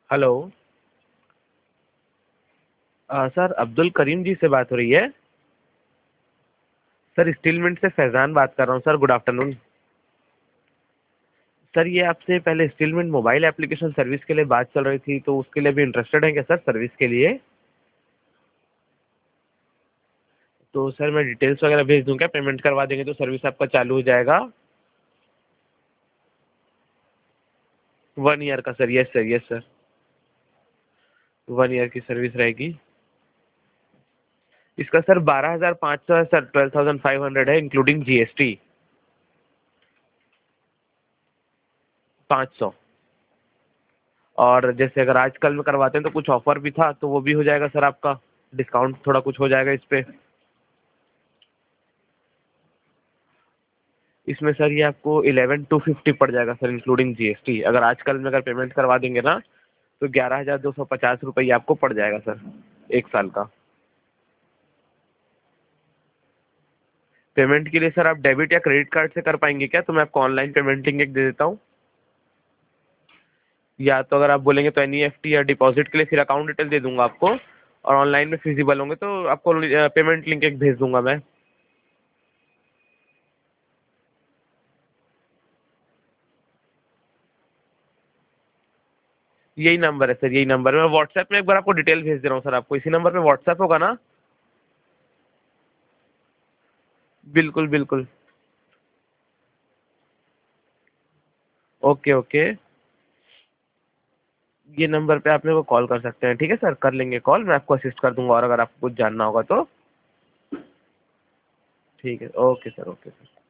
Hello. Sir Abdul Karim ji से बात हो रही है? सर स्टील मिंट से फैज़ान बात कर रहा हूँ सर, गुड आफ्टरनून। सर ये आपसे पहले steel mint mobile application service के लिए बात चल रही थी, तो उसके लिए भी इंटरेस्टेड हैं क्या सर, सर्विस के लिए? तो सर मैं डिटेल्स वगैरह भेज दूँ क्या? पेमेंट करवा देंगे तो सर्विस आपका चालू हो जाएगा। 1 ईयर का sir, yes sir, yes sir. 1 year की सर्विस रहेगी। इसका सर 12,500 है सर, 12,500 है इंक्लूडिंग जीएसटी। 500। और जैसे अगर आजकल में करवाते हैं तो कुछ ऑफर भी था, तो वो भी हो जाएगा सर आपका, डिस्काउंट थोड़ा कुछ हो जाएगा इस पे। इसमें सर ये आपको 11,250 पड़ जाएगा सर इंक्लूडिंग जीएसटी। अगर आजकल में अगर पेमेंट करवा देंगे ना तो 11,250 रुपये आपको पड़ जाएगा सर, 1 साल का। पेमेंट के लिए सर आप डेबिट या क्रेडिट कार्ड से कर पाएंगे क्या? तो मैं आपको ऑनलाइन पेमेंट लिंक एक दे देता हूँ। या तो अगर आप बोलेंगे तो एनईएफटी या डिपॉजिट के लिए फिर अकाउंट डिटेल दे दूंगा आपको, और ऑनलाइन में फिजिबल होंगे तो आपको पेमेंट लिंक एक भेज दूंगा मैं। यही नंबर है सर, यही नंबर है। मैं व्हाट्सएप में एक बार आपको डिटेल भेज दे रहा हूँ सर, आपको इसी नंबर पे व्हाट्सएप होगा ना? बिल्कुल बिल्कुल। Okay okay. ये नंबर पे आप मेरे को कॉल कर सकते हैं, ठीक है सर, कर लेंगे कॉल, मैं आपको असिस्ट कर दूंगा और अगर आपको कुछ जानना होगा तो। ठीक है, ओके सर, ओके सर।